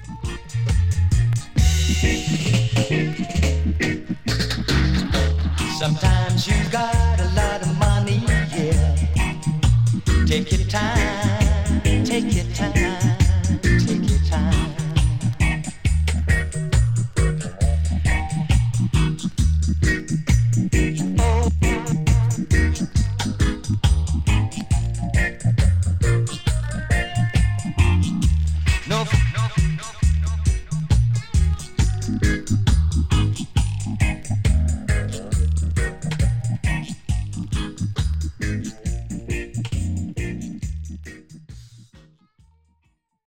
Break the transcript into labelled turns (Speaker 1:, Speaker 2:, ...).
Speaker 1: Sometimes you got a lot of money, yeah. Take your time, take your time.